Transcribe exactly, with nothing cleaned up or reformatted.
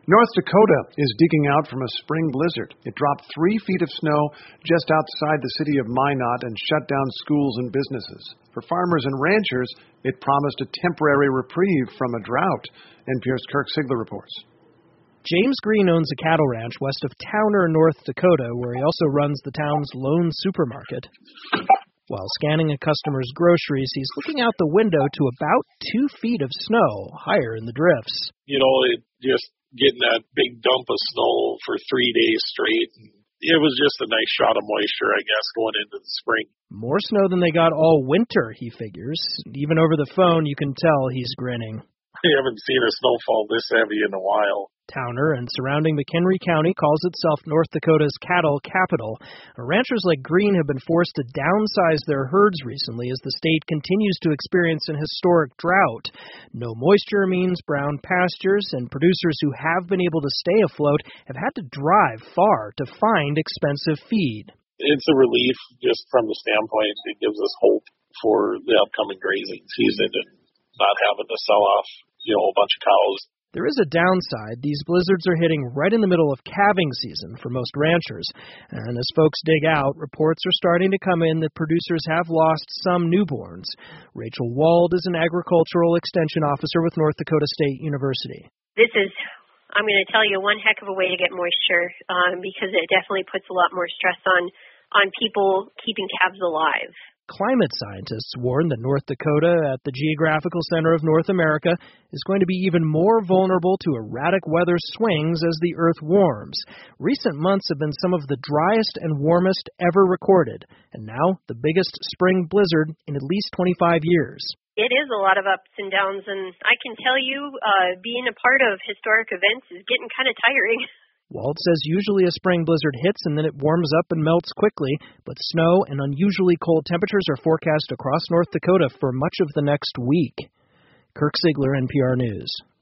North Dakota is digging out from a spring blizzard. It dropped three feet of snow just outside the city of Minot and shut down schools and businesses. For farmers and ranchers, it promised a temporary reprieve from a drought. N P R's Kirk Sigler reports. James Green owns a cattle ranch west of Towner, North Dakota, where he also runs the town's lone supermarket. While scanning a customer's groceries, he's looking out the window to about two feet of snow, higher in the drifts. You know, it just getting that big dump of snow for three days straight. It was just a nice shot of moisture, I guess, going into the spring. More snow than they got all winter, he figures. Even over the phone, you can tell he's grinning. I haven't seen a snowfall this heavy in a while. Towner and surrounding McHenry County calls itself North Dakota's cattle capital. Ranchers like Green have been forced to downsize their herds recently as the state continues to experience an historic drought. No moisture means brown pastures, and producers who have been able to stay afloat have had to drive far to find expensive feed. It's a relief just from the standpoint it gives us hope for the upcoming grazing season and not having to sell off, you know, a bunch of cows. There is a downside. These blizzards are hitting right in the middle of calving season for most ranchers. And as folks dig out, reports are starting to come in that producers have lost some newborns. Rachel Wald is an agricultural extension officer with North Dakota State University. This is, I'm going to tell you, one heck of a way to get moisture um, because it definitely puts a lot more stress on, on people keeping calves alive. Climate scientists warn that North Dakota, at the geographical center of North America, is going to be even more vulnerable to erratic weather swings as the Earth warms. Recent months have been some of the driest and warmest ever recorded, and now the biggest spring blizzard in at least twenty-five years. It is a lot of ups and downs, and I can tell you, uh, being a part of historic events is getting kind of tiring. Wald says usually a spring blizzard hits and then it warms up and melts quickly, but snow and unusually cold temperatures are forecast across North Dakota for much of the next week. Kirk Sigler, N P R News.